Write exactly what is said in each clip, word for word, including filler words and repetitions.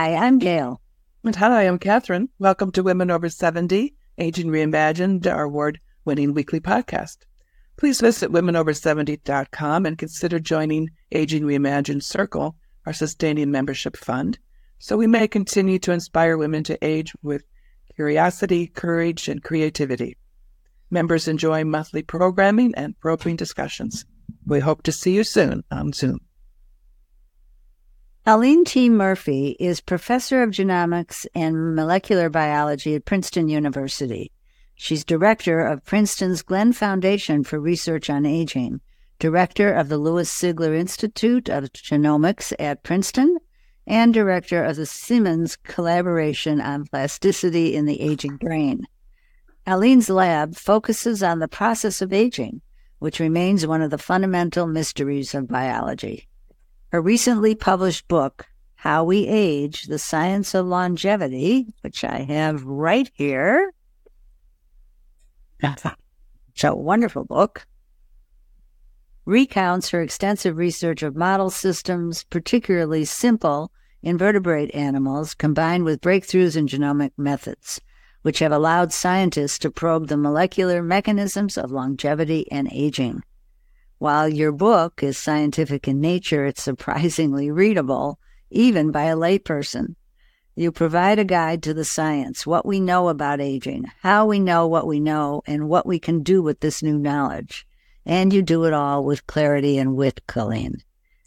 Hi, I'm Gail. And hi, I'm Catherine. Welcome to Women Over seventy, Aging Reimagined, our award-winning weekly podcast. Please visit women over seventy dot com and consider joining Aging Reimagined Circle, our sustaining membership fund, so we may continue to inspire women to age with curiosity, courage, and creativity. Members enjoy monthly programming and probing discussions. We hope to see you soon on Zoom. Aline T. Murphy is professor of genomics and molecular biology at Princeton University. She's director of Princeton's Glenn Foundation for Research on Aging, director of the Louis Sigler Institute of Genomics at Princeton, and director of the Siemens Collaboration on Plasticity in the Aging Brain. Aline's lab focuses on the process of aging, which remains one of the fundamental mysteries of biology. Her recently published book, How We Age, The Science of Longevity, which I have right here. It's a wonderful book. Recounts her extensive research of model systems, particularly simple invertebrate animals, combined with breakthroughs in genomic methods, which have allowed scientists to probe the molecular mechanisms of longevity and aging. While your book is scientific in nature, it's surprisingly readable, even by a layperson. You provide a guide to the science, what we know about aging, how we know what we know, and what we can do with this new knowledge. And you do it all with clarity and wit, Colleen.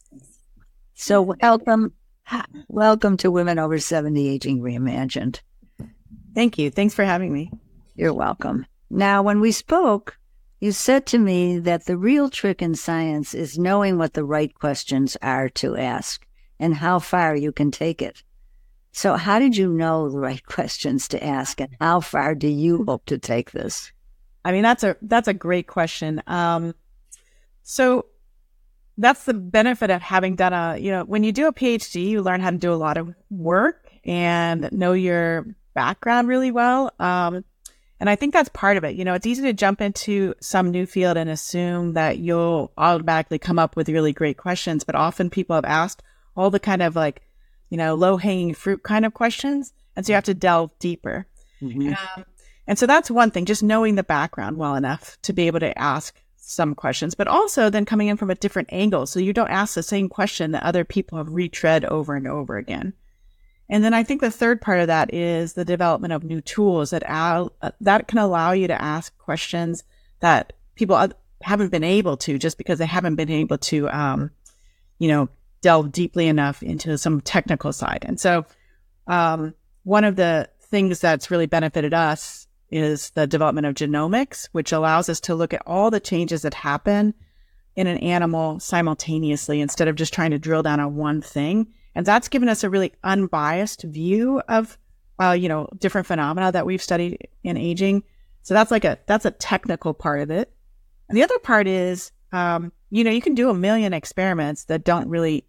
So welcome, welcome to Women Over seventy Aging Reimagined. Thank you. Thanks for having me. You're welcome. Now, when we spoke, you said to me that the real trick in science is knowing what the right questions are to ask and how far you can take it. So how did you know the right questions to ask, and how far do you hope to take this? I mean, that's a that's a great question. Um, so that's the benefit of having done a, you know, when you do a PhD, you learn how to do a lot of work and know your background really well. Um, And I think that's part of it. You know, it's easy to jump into some new field and assume that you'll automatically come up with really great questions. But often people have asked all the kind of like, you know, low hanging fruit kind of questions. And so you have to delve deeper. Mm-hmm. Um, and so that's one thing, just knowing the background well enough to be able to ask some questions, but also then coming in from a different angle. So you don't ask the same question that other people have retread over and over again. And then I think the third part of that is the development of new tools that al- uh, that can allow you to ask questions that people uh, haven't been able to, just because they haven't been able to, um, you know, delve deeply enough into some technical side. And so um, one of the things that's really benefited us is the development of genomics, which allows us to look at all the changes that happen in an animal simultaneously instead of just trying to drill down on one thing. And that's given us a really unbiased view of, uh, you know, different phenomena that we've studied in aging. So that's like a, that's a technical part of it. And the other part is, um, you know, you can do a million experiments that don't really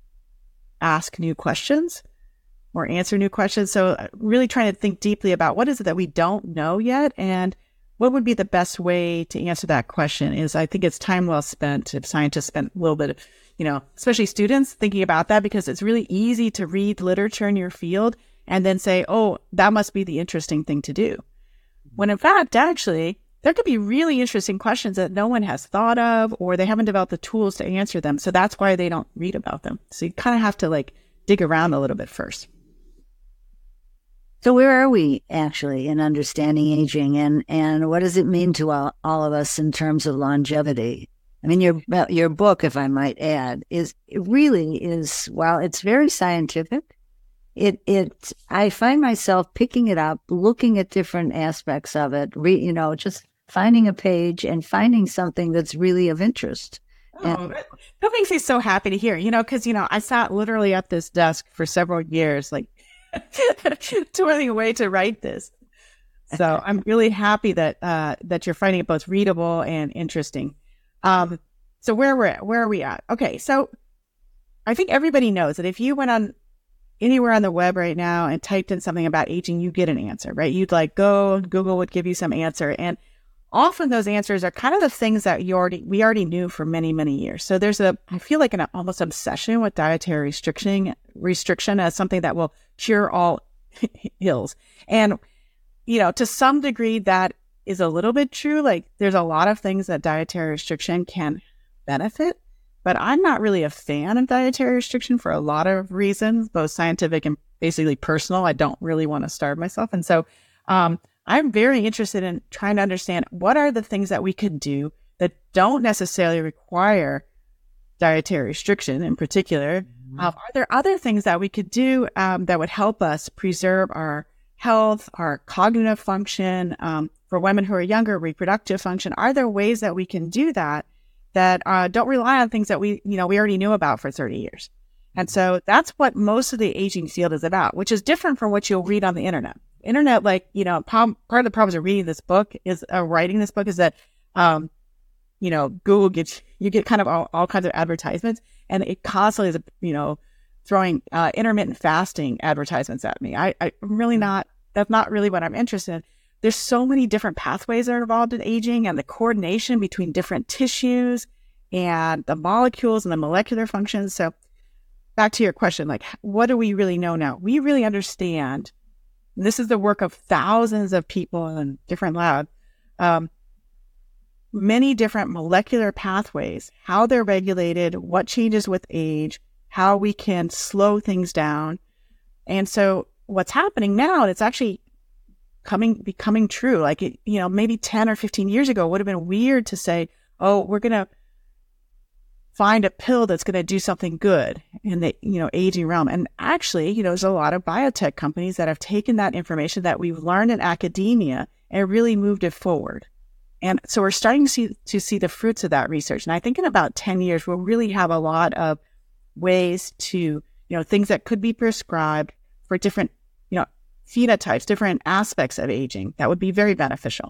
ask new questions or answer new questions. So really trying to think deeply about what is it that we don't know yet, and what would be the best way to answer that question is, I think it's time well spent if scientists spent a little bit of, you know, especially students thinking about that, because it's really easy to read literature in your field and then say, oh, that must be the interesting thing to do. When in fact, actually, there could be really interesting questions that no one has thought of, or they haven't developed the tools to answer them. So that's why they don't read about them. So you kind of have to like dig around a little bit first. So where are we actually in understanding aging, and, and what does it mean to all, all of us in terms of longevity? I mean, your your book, if I might add, is it really is, while it's very scientific, it it I find myself picking it up, looking at different aspects of it, re, you know, just finding a page and finding something that's really of interest. Oh, and, that makes me so happy to hear, you know, because, you know, I sat literally at this desk for several years, like toiling away to write this. So I'm really happy that uh, that you're finding it both readable and interesting. Um, so where we're at, where are we at? Okay, so I think everybody knows that if you went on anywhere on the web right now and typed in something about aging, you get an answer, right? You'd like go, Google would give you some answer. And often those answers are kind of the things that you already we already knew for many, many years. So there's a, I feel like an almost obsession with dietary restriction, restriction as something that will cure all ills. And, you know, to some degree that is a little bit true. Like there's a lot of things that dietary restriction can benefit, but I'm not really a fan of dietary restriction for a lot of reasons, both scientific and basically personal. I don't really want to starve myself. And so, um, I'm very interested in trying to understand what are the things that we could do that don't necessarily require dietary restriction in particular. Mm-hmm. Um, are there other things that we could do um, that would help us preserve our health, our cognitive function, um, for women who are younger, reproductive function? Are there ways that we can do that that uh, don't rely on things that we, you know, we already knew about for thirty years? And so that's what most of the aging field is about, which is different from what you'll read on the internet. Internet, like, you know, part of the problems of reading this book is uh, writing this book is that, um, you know, Google gets, you get kind of all, all kinds of advertisements, and it constantly is, you know, throwing uh, intermittent fasting advertisements at me. I, I'm really not, that's not really what I'm interested in. There's so many different pathways that are involved in aging, and the coordination between different tissues and the molecules and the molecular functions. So back to your question, like, what do we really know now? We really understand. This is the work of thousands of people in different labs, um, many different molecular pathways, how they're regulated, what changes with age, how we can slow things down. And so what's happening now, and it's actually coming, becoming true. Like, it, you know, maybe ten or fifteen years ago, it would have been weird to say, oh, we're going to find a pill that's going to do something good in the, you know, aging realm. And actually, you know, there's a lot of biotech companies that have taken that information that we've learned in academia and really moved it forward. And so we're starting to see, to see the fruits of that research. And I think in about ten years, we'll really have a lot of ways to, you know, things that could be prescribed for different, you know, phenotypes, different aspects of aging that would be very beneficial.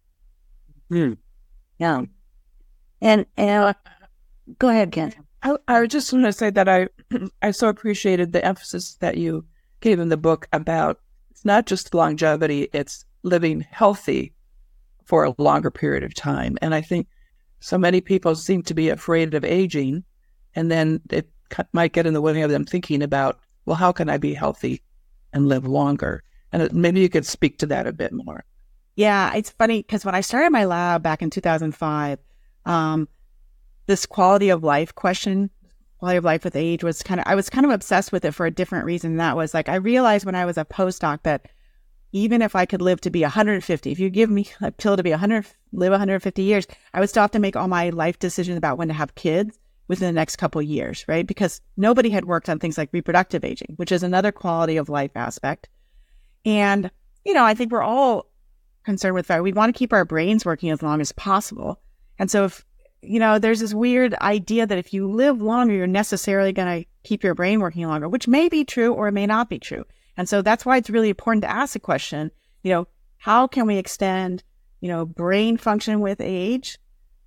Hmm. Yeah. And, and go ahead, Ken. I, I just want to say that I I so appreciated the emphasis that you gave in the book about it's not just longevity, it's living healthy for a longer period of time. And I think so many people seem to be afraid of aging, and then it might get in the way of them thinking about, well, how can I be healthy and live longer? And maybe you could speak to that a bit more. Yeah, it's funny because when I started my lab back in two thousand five, um, this quality of life question, quality of life with age was kind of, I was kind of obsessed with it for a different reason. That was like, I realized when I was a postdoc that even if I could live to be one hundred fifty, if you give me a pill to be one hundred, live one hundred fifty years, I would still have to make all my life decisions about when to have kids within the next couple of years, right? Because nobody had worked on things like reproductive aging, which is another quality of life aspect. And, you know, I think we're all concerned with that. We want to keep our brains working as long as possible. And so if, you know, there's this weird idea that if you live longer, you're necessarily going to keep your brain working longer, which may be true or it may not be true. And so that's why it's really important to ask the question, you know, how can we extend, you know, brain function with age?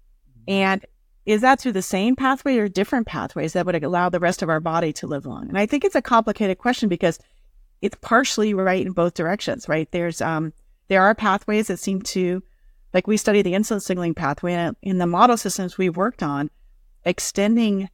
And is that through the same pathway or different pathways that would allow the rest of our body to live long? And I think it's a complicated question because it's partially right in both directions, right? There's, um, there are pathways that seem to, like we study the insulin signaling pathway, and in the model systems we've worked on, extending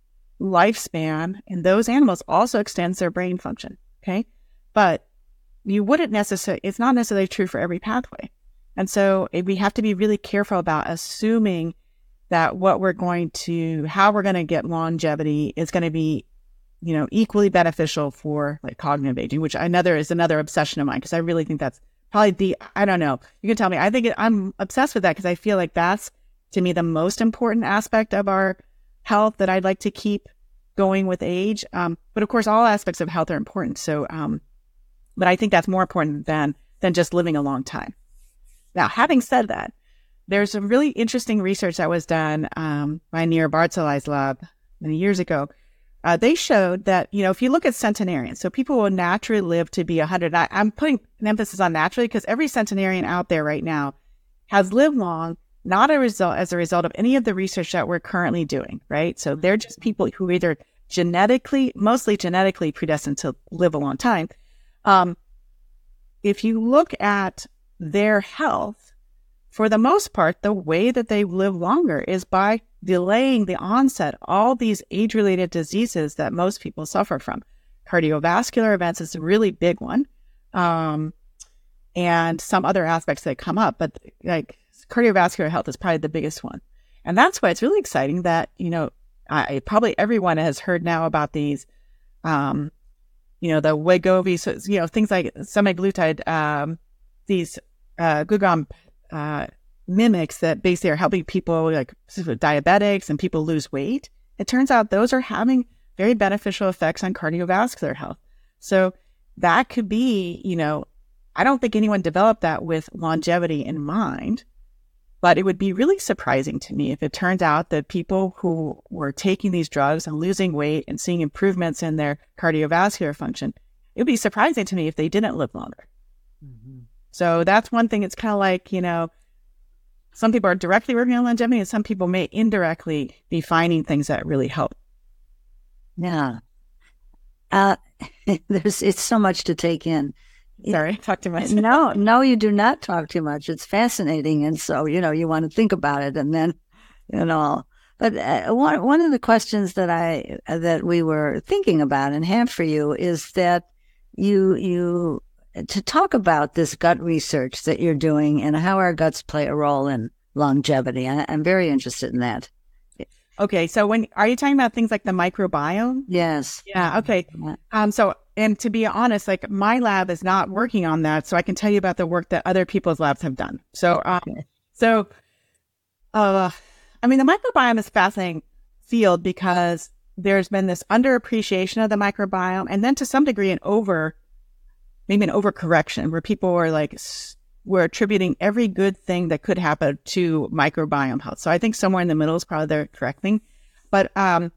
lifespan in those animals also extends their brain function, okay? But you wouldn't necessarily, it's not necessarily true for every pathway. And so we have to be really careful about assuming that what we're going to, how we're going to get longevity is going to be, you know, equally beneficial for like cognitive aging, which another is another obsession of mine, because I really think that's probably the, I don't know, you can tell me, I think it, I'm obsessed with that because I feel like that's, to me, the most important aspect of our health that I'd like to keep going with age. Um, but of course, all aspects of health are important. So, um, but I think that's more important than, than just living a long time. Now, having said that, there's some really interesting research that was done um, by Nir Barzilai's lab many years ago. Uh, they showed that, you know, if you look at centenarians, so people will naturally live to be one hundred. I, I'm putting an emphasis on naturally because every centenarian out there right now has lived long, not a result as a result of any of the research that we're currently doing, right? So they're just people who either genetically, mostly genetically predestined to live a long time. Um, if you look at their health for the most part, the way that they live longer is by delaying the onset of all these age-related diseases that most people suffer from. Cardiovascular events is a really big one, um, and some other aspects that come up, but like cardiovascular health is probably the biggest one. And that's why it's really exciting that, you know, I, probably everyone has heard now about these, um, you know, the Wegovy, so, you know, things like semaglutide, um, these uh, glucagon uh, mimics that basically are helping people like diabetics and people lose weight. It turns out those are having very beneficial effects on cardiovascular health. So that could be, you know, I don't think anyone developed that with longevity in mind. But it would be really surprising to me if it turns out that people who were taking these drugs and losing weight and seeing improvements in their cardiovascular function, it would be surprising to me if they didn't live longer. Mm-hmm. So that's one thing. It's kind of like, you know, some people are directly working on longevity and some people may indirectly be finding things that really help. Yeah. Uh, there's, it's so much to take in. Sorry, I talked too much. no, no, you do not talk too much. It's fascinating. And so, you know, you want to think about it and then, you know, but uh, one, one of the questions that I, uh, that we were thinking about and have for you is that you, you, to talk about this gut research that you're doing and how our guts play a role in longevity. I, I'm very interested in that. Okay. So when, are you talking about things like the microbiome? Yes. Yeah. Okay. Um, so, and to be honest, like my lab is not working on that. So I can tell you about the work that other people's labs have done. So, um, okay. so, uh, I mean, the microbiome is a fascinating field because there's been this underappreciation of the microbiome and then to some degree an over, maybe an overcorrection where people were like, we're attributing every good thing that could happen to microbiome health. So I think somewhere in the middle is probably the correct thing. But, um,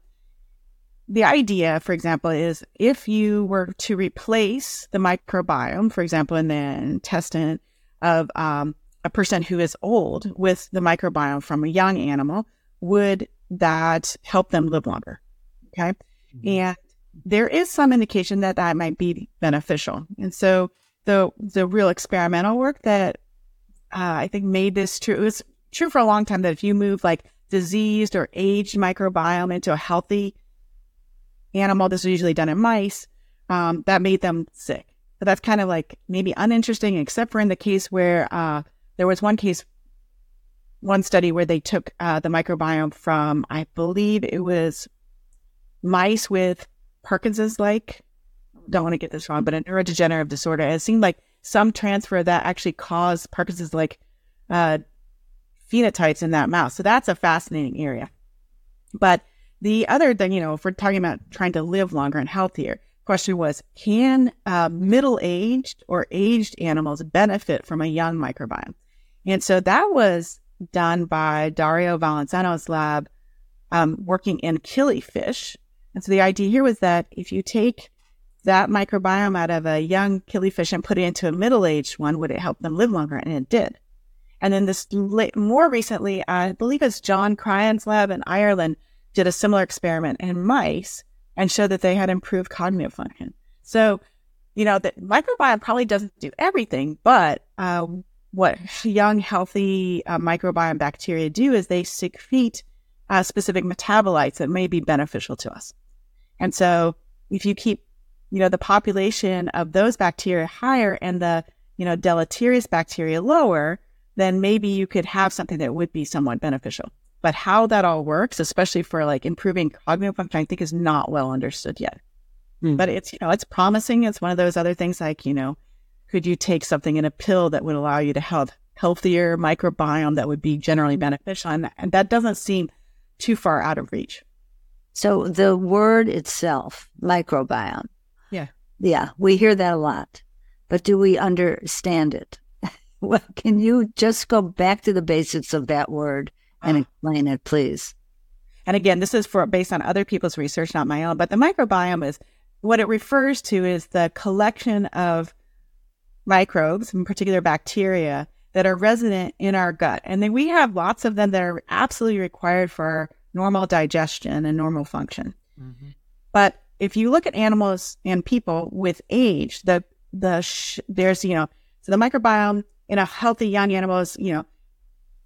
the idea, for example, is if you were to replace the microbiome, for example, in the intestine of um, a person who is old with the microbiome from a young animal, would that help them live longer? Okay. Mm-hmm. And there is some indication that that might be beneficial. And so the the real experimental work that uh, I think made this true, it was true for a long time that if you move like diseased or aged microbiome into a healthy animal, this is usually done in mice, um, that made them sick. But that's kind of like maybe uninteresting, except for in the case where uh, there was one case, one study where they took uh, the microbiome from, I believe it was mice with Parkinson's-like, don't want to get this wrong, but a neurodegenerative disorder. And it seemed like some transfer that actually caused Parkinson's-like uh, phenotypes in that mouse. So that's a fascinating area. But the other thing, you know, if we're talking about trying to live longer and healthier, question was, can uh, middle-aged or aged animals benefit from a young microbiome? And so that was done by Dario Valenzano's lab um, working in killifish. And so the idea here was that if you take that microbiome out of a young killifish and put it into a middle-aged one, would it help them live longer? And it did. And then this more recently, I believe it's John Cryan's lab in Ireland, did a similar experiment in mice and showed that they had improved cognitive function. So, you know, the microbiome probably doesn't do everything, but uh, what young, healthy uh, microbiome bacteria do is they secrete uh, specific metabolites that may be beneficial to us. And so if you keep, you know, the population of those bacteria higher and the, you know, deleterious bacteria lower, then maybe you could have something that would be somewhat beneficial. But how that all works, especially for like improving cognitive function, I think is not well understood yet. Mm. But it's, you know, it's promising. It's one of those other things like, you know, could you take something in a pill that would allow you to have healthier microbiome that would be generally beneficial? And, and that doesn't seem too far out of reach. So the word itself, microbiome. Yeah. Yeah, we hear that a lot. But do we understand it? Well, can you just go back to the basics of that word and explain it, please? And again, this is for based on other people's research, not my own. But the microbiome is what it refers to is the collection of microbes, in particular bacteria, that are resident in our gut. And then we have lots of them that are absolutely required for our normal digestion and normal function. Mm-hmm. But if you look at animals and people with age, the the sh- there's, you know, so the microbiome in a healthy young animal is, you know,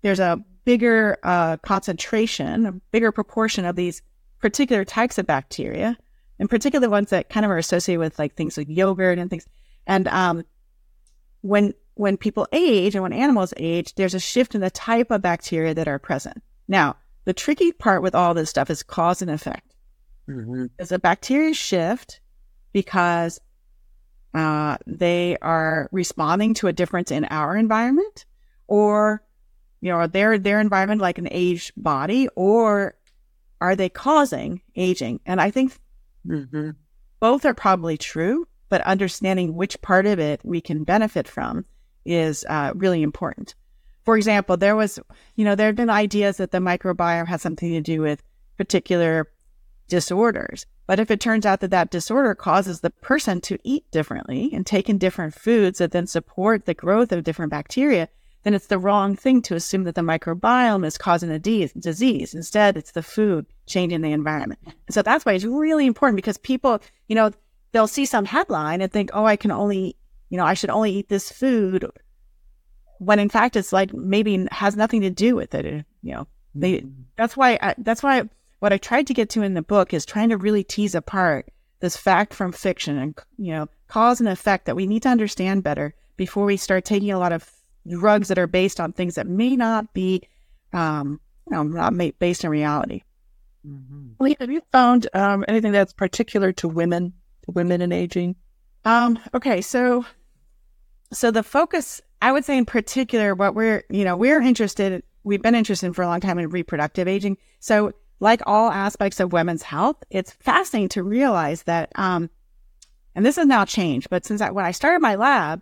there's a bigger uh, concentration, a bigger proportion of these particular types of bacteria, in particular ones that kind of are associated with like things like yogurt and things. And um, when when people age and when animals age, there's a shift in the type of bacteria that are present. Now, the tricky part with all this stuff is cause and effect. Mm-hmm. Does the bacteria shift because uh, they are responding to a difference in our environment, or you know, their their environment like an aged body, or are they causing aging? And I think mm-hmm. both are probably true, but understanding which part of it we can benefit from is uh, really important. For example, there was, you know, there have been ideas that the microbiome has something to do with particular disorders. But if it turns out that that disorder causes the person to eat differently and take in different foods that then support the growth of different bacteria, then it's the wrong thing to assume that the microbiome is causing a de- disease. Instead, it's the food changing the environment. And so that's why it's really important, because people, you know, they'll see some headline and think, oh, I can only, you know, I should only eat this food, when in fact it's like maybe has nothing to do with it. You know, they, that's why, I, that's why what I tried to get to in the book is trying to really tease apart this fact from fiction and, you know, cause and effect that we need to understand better before we start taking a lot of drugs that are based on things that may not be, um, you know, not ma- based in reality. Mm-hmm. Lee, have you found um, anything that's particular to women, to women in aging? Um, okay, so so the focus, I would say in particular, what we're, you know, we're interested, we've been interested in for a long time in reproductive aging. So like all aspects of women's health, it's fascinating to realize that, um, and this has now changed, but since I, when I started my lab,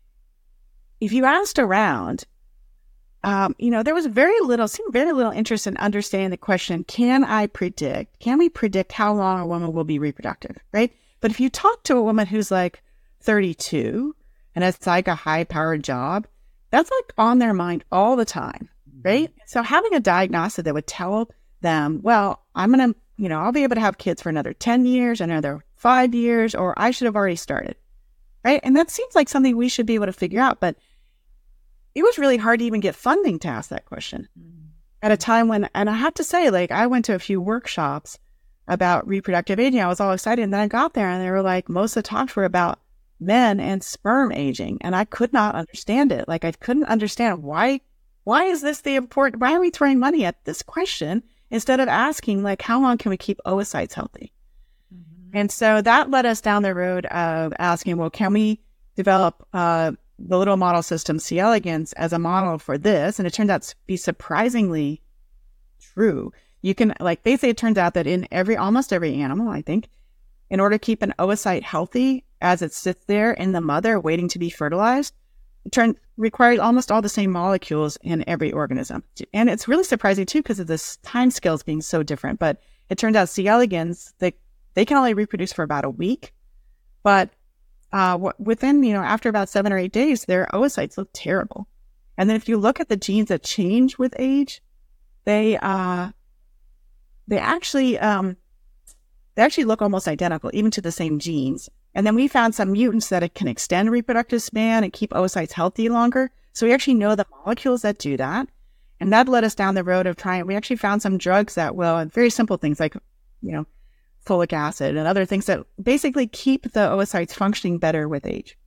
if you asked around, um, you know, there was very little, seemed very little interest in understanding the question, can I predict, can we predict how long a woman will be reproductive, right? But if you talk to a woman who's like thirty-two and has like a high-powered job, that's like on their mind all the time, right? Mm-hmm. So having a diagnostic that would tell them, well, I'm going to, you know, I'll be able to have kids for another ten years, another five years, or I should have already started, right? And that seems like something we should be able to figure out, but it was really hard to even get funding to ask that question mm-hmm. at a time when, and I have to say, like, I went to a few workshops about reproductive aging. I was all excited. And then I got there and they were like, most of the talks were about men and sperm aging. And I could not understand it. Like, I couldn't understand why, why is this the important, why are we throwing money at this question instead of asking, like, how long can we keep oocytes healthy? Mm-hmm. And so that led us down the road of asking, well, can we develop uh, the little model system C. elegans as a model for this? And it turned out to be surprisingly true. You can, like, basically it turns out that in every, almost every animal, I think, in order to keep an oocyte healthy as it sits there in the mother waiting to be fertilized, it turn, requires almost all the same molecules in every organism. And it's really surprising too, because of this time scales being so different. But it turned out C. elegans, they, they can only reproduce for about a week. But uh, within, you know, after about seven or eight days, their oocytes look terrible. And then if you look at the genes that change with age, they, uh, They actually, um, they actually look almost identical, even to the same genes. And then we found some mutants that it can extend reproductive span and keep oocytes healthy longer. So we actually know the molecules that do that. And that led us down the road of trying, we actually found some drugs that will, and very simple things like, you know, folic acid and other things that basically keep the oocytes functioning better with age.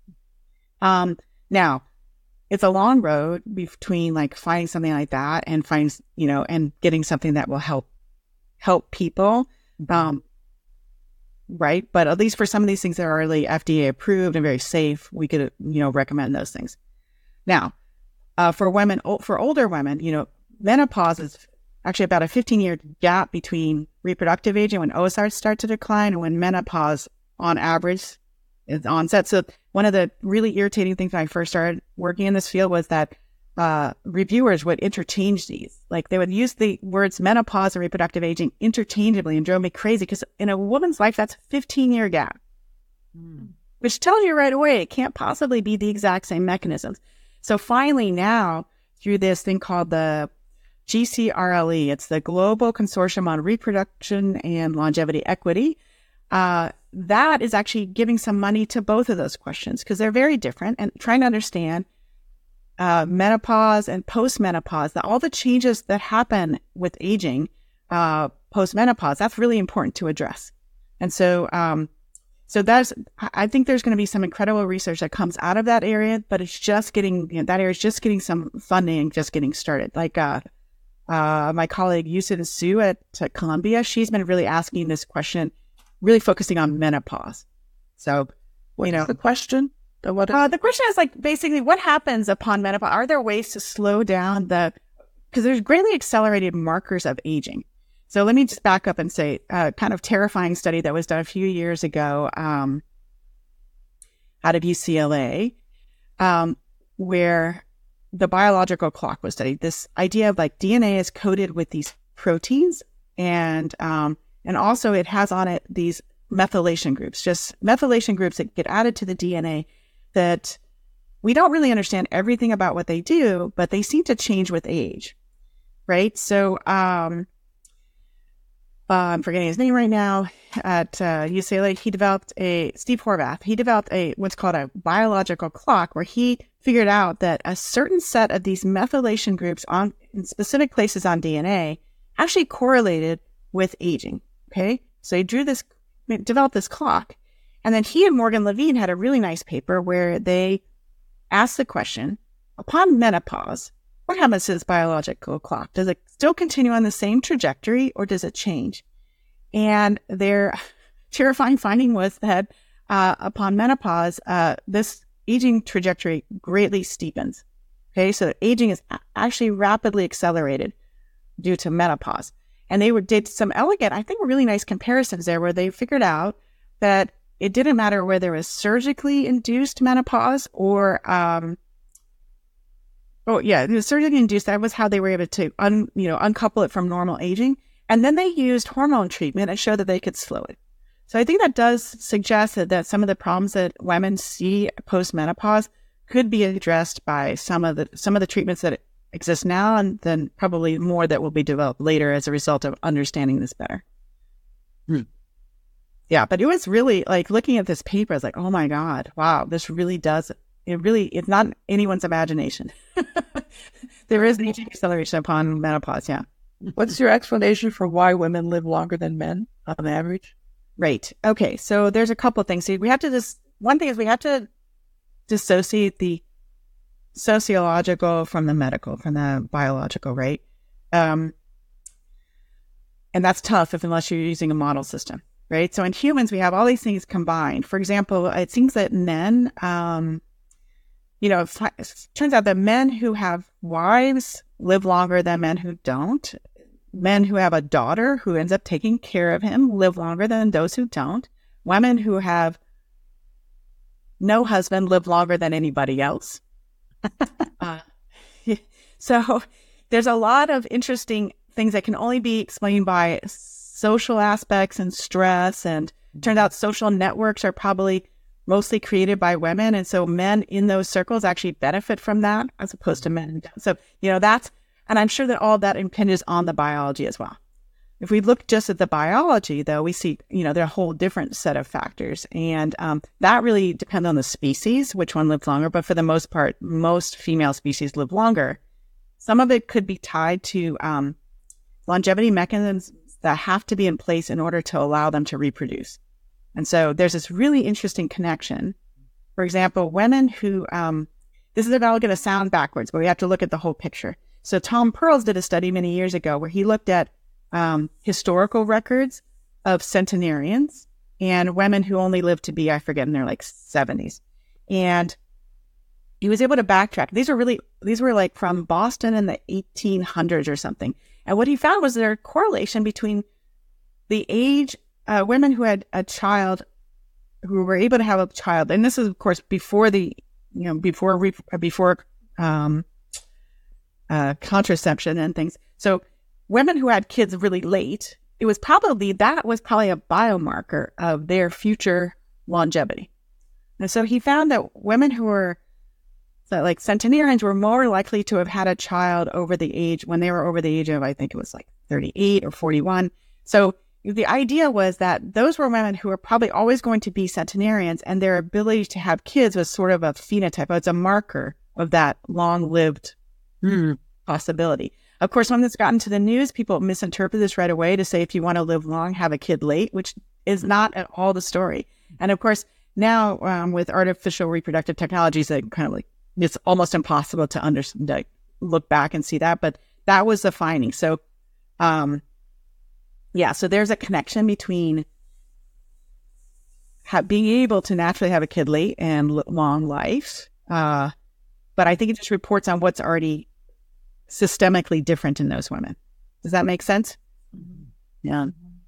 Um, now, it's a long road between like finding something like that and finding, you know, and getting something that will help help people, um, right? But at least for some of these things that are already F D A approved and very safe, we could, you know, recommend those things. Now, uh, for women, for older women, you know, menopause is actually about a fifteen-year gap between reproductive age and when oocytes start to decline and when menopause, on average, is onset. So one of the really irritating things when I first started working in this field was that Uh, reviewers would interchange these. Like they would use the words menopause and reproductive aging interchangeably and drove me crazy because in a woman's life, that's a fifteen-year gap, mm. which tells you right away it can't possibly be the exact same mechanisms. So finally now, through this thing called the G C R L E, it's the Global Consortium on Reproduction and Longevity Equity, uh, that is actually giving some money to both of those questions because they're very different and trying to understand uh, menopause and postmenopause, that all the changes that happen with aging uh, postmenopause, that's really important to address. And so, um, so that's, I think there's going to be some incredible research that comes out of that area, but it's just getting, you know, that area is just getting some funding, just getting started. Like, uh, uh, my colleague Yusin Su at, at Columbia, she's been really asking this question, really focusing on menopause. So, What's you know, the question? The, what is- uh, the question is like, basically what happens upon menopause? Are there ways to slow down the, because there's greatly accelerated markers of aging. So let me just back up and say a uh, kind of terrifying study that was done a few years ago um, out of U C L A, um, where the biological clock was studied. This idea of like D N A is coded with these proteins, and um, and also it has on it these methylation groups, just methylation groups that get added to the D N A that we don't really understand everything about what they do, but they seem to change with age, right? So, um, Uh, I'm forgetting his name right now, at uh, U C L A, he developed a, Steve Horvath, he developed a, what's called a biological clock, where he figured out that a certain set of these methylation groups on in specific places on D N A actually correlated with aging, okay? So he drew this, developed this clock, and then he and Morgan Levine had a really nice paper where they asked the question, upon menopause, what happens to this biological clock? Does it still continue on the same trajectory, or does it change? And their terrifying finding was that uh, upon menopause, uh, this aging trajectory greatly steepens. Okay, so aging is actually rapidly accelerated due to menopause. And they were, did some elegant, I think really nice comparisons there, where they figured out that it didn't matter whether it was surgically induced menopause or um, Oh, yeah, the surgically induced, that was how they were able to un, you know, uncouple it from normal aging. And then they used hormone treatment and showed that they could slow it. So I think that does suggest that, that some of the problems that women see post-menopause could be addressed by some of the some of the treatments that exist now, and then probably more that will be developed later as a result of understanding this better. Hmm. Yeah, but it was really, like, looking at this paper, I was like, oh my God, wow, this really does It really, it's not anyone's imagination. There is an aging acceleration upon menopause, yeah. What's your explanation for why women live longer than men on average? Right. Okay, so there's a couple of things. So we have to just, one thing is we have to dissociate the sociological from the medical, from the biological, right? Um, and that's tough if unless you're using a model system, right? So in humans, we have all these things combined. For example, it seems that men... Um, You know, it turns out that men who have wives live longer than men who don't. Men who have a daughter who ends up taking care of him live longer than those who don't. Women who have no husband live longer than anybody else. uh, so there's a lot of interesting things that can only be explained by social aspects and stress. And it turns out social networks are probably mostly created by women. And so men in those circles actually benefit from that as opposed to men. So, you know, that's, and I'm sure that all that impinges on the biology as well. If we look just at the biology, though, we see, you know, there are a whole different set of factors. And um, that really depends on the species, which one lives longer. But for the most part, most female species live longer. Some of it could be tied to um, longevity mechanisms that have to be in place in order to allow them to reproduce. And so there's this really interesting connection. For example, women who, um, this is about going to sound backwards, but we have to look at the whole picture. So Tom Perls did a study many years ago where he looked at um, historical records of centenarians and women who only lived to be, I forget, in their like seventies. And he was able to backtrack. These were really, these were like from Boston in the eighteen hundreds or something. And what he found was there a correlation between the age Uh, women who had a child, who were able to have a child, and this is of course before the, you know, before re- before um, uh, contraception and things. So women who had kids really late, it was probably that was probably a biomarker of their future longevity. And so he found that women who were so like centenarians were more likely to have had a child over the age when they were over the age of, I think it was like thirty-eight or forty-one. So the idea was that those were women who were probably always going to be centenarians, and their ability to have kids was sort of a phenotype. It's a marker of that long-lived Mm. possibility. Of course, when this got into the news, people misinterpret this right away to say if you want to live long, have a kid late, which is not at all the story. And of course, now um, with artificial reproductive technologies, that kind of like it's almost impossible to understand, like, look back and see that. But that was the finding. So, um, yeah, so there's a connection between ha- being able to naturally have a kid late and l- long life. Uh, but I think it just reports on what's already systemically different in those women. Does that make sense? Yeah.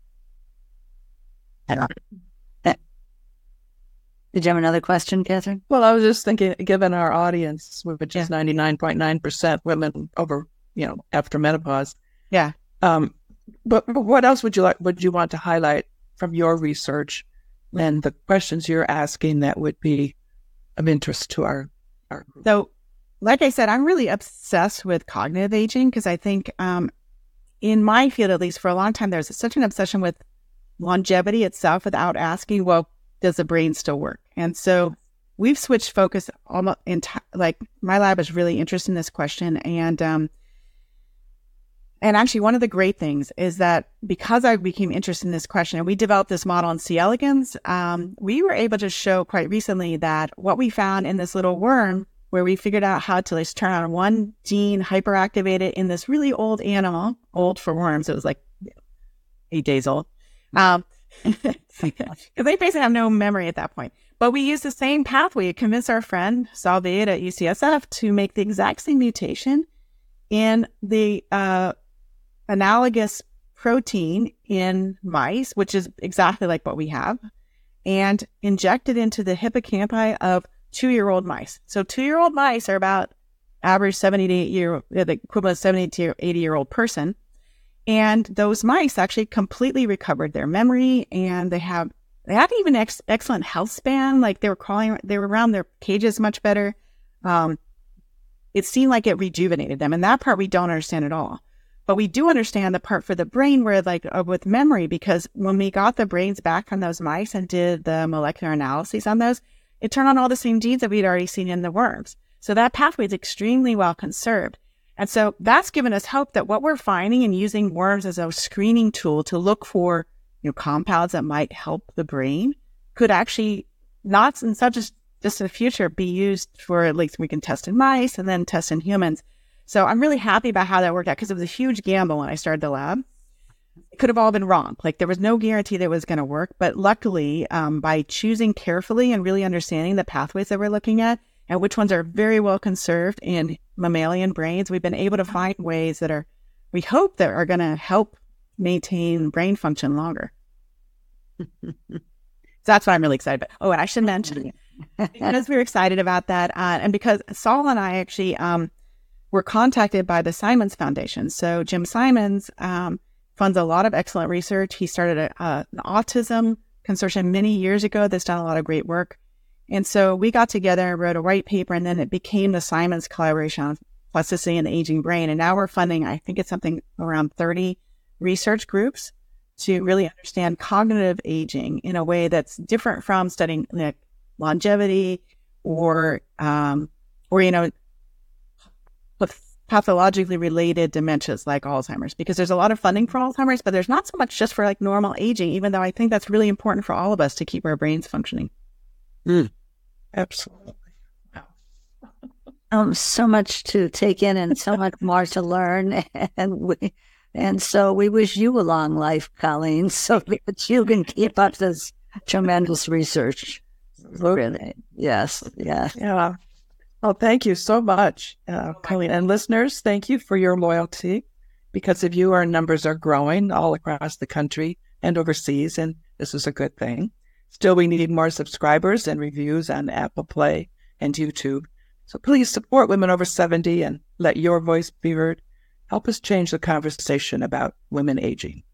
Did you have another question, Catherine? Well, I was just thinking, given our audience, which is Yeah. ninety-nine point nine percent women over, you know, after menopause. Yeah. Um, but, but what else would you like, would you want to highlight from your research and the questions you're asking that would be of interest to our, our group? So, like I said, I'm really obsessed with cognitive aging because I think um, in my field, at least for a long time, there's such an obsession with longevity itself without asking, well, does the brain still work? And so we've switched focus almost enti- like my lab is really interested in this question. And, um, and actually one of the great things is that because I became interested in this question and we developed this model in C. elegans, um, we were able to show quite recently that what we found in this little worm where we figured out how to like, turn on one gene, hyperactivate it in this really old animal, old for worms. It was like eight days old. Um, because they basically have no memory at that point. But we used the same pathway to convince our friend Salvade at U C S F to make the exact same mutation in the uh, analogous protein in mice, which is exactly like what we have, and inject it into the hippocampi of two-year-old mice. So two-year-old mice are about average seventy to eighty year, the equivalent of seventy to eighty year old person. And those mice actually completely recovered their memory, and they have they had even ex- excellent health span. Like they were crawling, they were around their cages much better. Um, it seemed like it rejuvenated them, and that part we don't understand at all. But we do understand the part for the brain where, like, uh, with memory, because when we got the brains back from those mice and did the molecular analyses on those, it turned on all the same genes that we'd already seen in the worms. So that pathway is extremely well conserved. And so that's given us hope that what we're finding and using worms as a screening tool to look for, you know, compounds that might help the brain could actually not in such a just in the future be used for at least we can test in mice and then test in humans. So I'm really happy about how that worked out because it was a huge gamble when I started the lab. It could have all been wrong. Like there was no guarantee that it was going to work. But luckily, um, by choosing carefully and really understanding the pathways that we're looking at, and which ones are very well conserved in mammalian brains, we've been able to find ways that are, we hope that are going to help maintain brain function longer. So that's what I'm really excited about. Oh, and I should mention, because we're excited about that, uh, and because Saul and I actually um, were contacted by the Simons Foundation. So Jim Simons um, funds a lot of excellent research. He started a, uh, an autism consortium many years ago that's done a lot of great work. And so we got together and wrote a white paper, and then it became the Simons Collaboration on Plasticity and the Aging Brain. And now we're funding, I think it's something around thirty research groups to really understand cognitive aging in a way that's different from studying like, longevity or, um, or, you know, pathologically related dementias like Alzheimer's, because there's a lot of funding for Alzheimer's, but there's not so much just for like normal aging, even though I think that's really important for all of us to keep our brains functioning. Mm. Absolutely. Wow. Um, so much to take in and so much more to learn. And we, and so we wish you a long life, Colleen, so that you can keep up this tremendous research. Really. Yes. Yes. Yeah. Well, thank you so much, uh, Colleen. And listeners, thank you for your loyalty. Because of you, our numbers are growing all across the country and overseas, and this is a good thing. Still, we need more subscribers and reviews on Apple Play and YouTube. So please support Women Over seventy and let your voice be heard. Help us change the conversation about women aging.